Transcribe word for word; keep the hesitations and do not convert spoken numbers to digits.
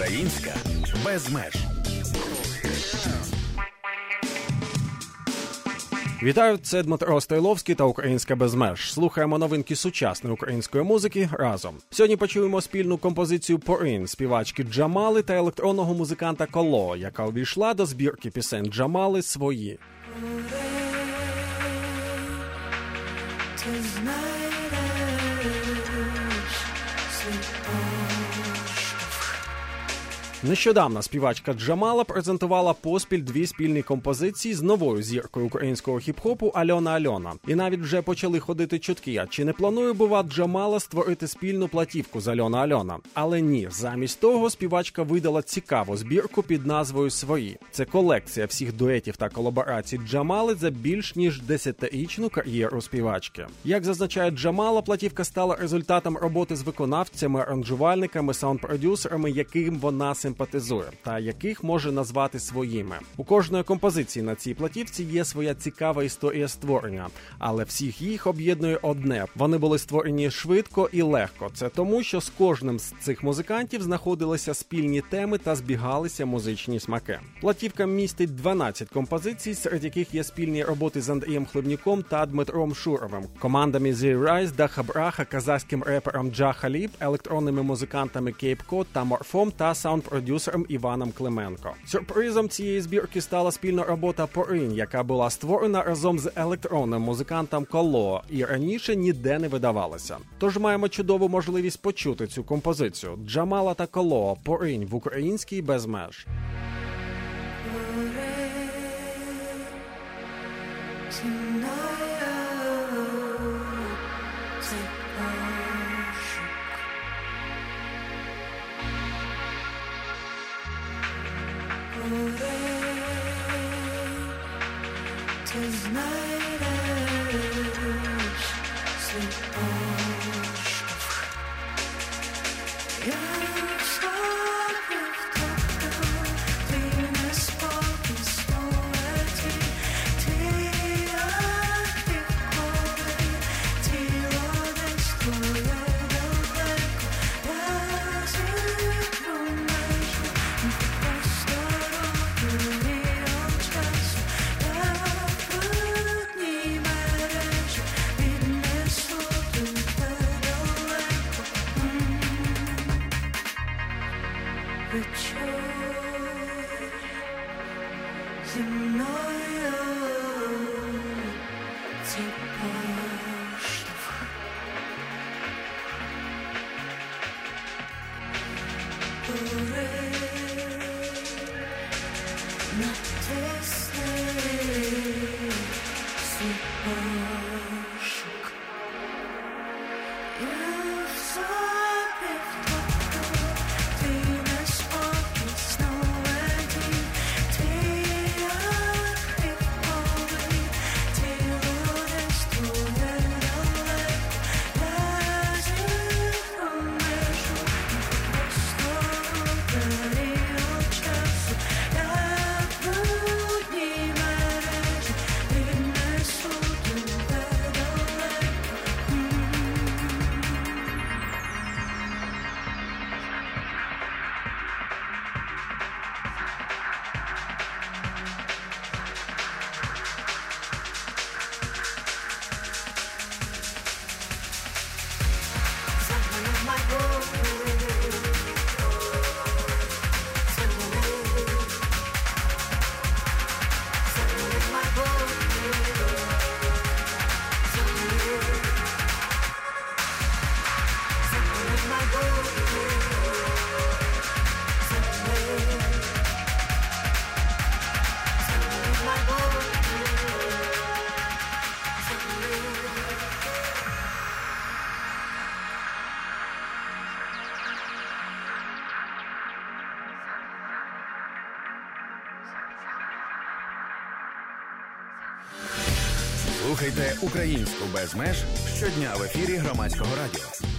Українська без меж. Вітаю, це Дмитро Стойловський та «Українська без меж». Слухаємо новинки сучасної української музики разом. Сьогодні почуємо спільну композицію «Порин» співачки Джамали та електронного музиканта Коло, яка увійшла до збірки пісень Джамали «Свої». Нещодавно співачка Джамала презентувала поспіль дві спільні композиції з новою зіркою українського хіп-хопу Альона Альона. І навіть вже почали ходити чутки, а чи не планує, бува, Джамала створити спільну платівку з Альона Альона? Але ні, замість того співачка видала цікаву збірку під назвою «Свої». Це колекція всіх дуетів та колаборацій Джамали за більш ніж десятирічну кар'єру співачки. Як зазначає Джамала, платівка стала результатом роботи з виконавцями, аранжувальниками, саунд-продюсерами, яким вона симпатизує, та яких може назвати своїми. У кожної композиції на цій платівці є своя цікава історія створення, але всіх їх об'єднує одне. Вони були створені швидко і легко. Це тому, що з кожним з цих музикантів знаходилися спільні теми та збігалися музичні смаки. Платівка містить дванадцять композицій, серед яких є спільні роботи з Андрієм Хлебнюком та Дмитром Шуровим, командами Zee Rise, Даха Браха, казахським репером Джа Халіб, електронними музикантами Кейп Код та Морфом та саунд-продюсером Іваном Клименко. Сюрпризом цієї збірки стала спільна робота «Порин», яка була створена разом з електронним музикантом Коло і раніше ніде не видавалася. Тож маємо чудову можливість почути цю композицію. Джамала та Коло «Порин» в українській без меж. Ти знайдеш свій поштовх. Я вступив тобто, ти неспокій столетті, ти як відколи, тіло десь твоє далеко, я зітру межу, просто років от часу, я брудні мережі віднесу тебе далеко. Вечір зі мною цей поштовх. Порив натисни свій пошук. Я забив тобто, ти неспокій сновидінь, ти як відколи, тіло десь твоє далеко, я зітру межу, просто період часу, я брудні мережі віднесу тебе далеко. Слухайте «Українську без меж» щодня в ефірі Громадського радіо.